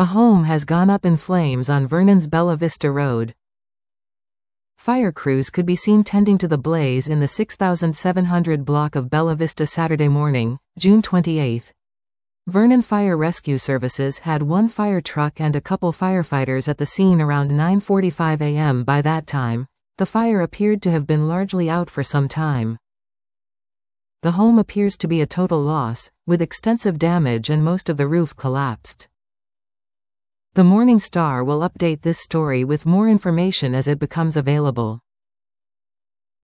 A home has gone up in flames on Vernon's Bella Vista Road. Fire crews could be seen tending to the blaze in the 6700 block of Bella Vista Saturday morning, June 28. Vernon Fire Rescue Services had one fire truck and a couple firefighters at the scene around 9:45 a.m. By that time, the fire appeared to have been largely out for some time. The home appears to be a total loss, with extensive damage and most of the roof collapsed. The Morning Star will update this story with more information as it becomes available.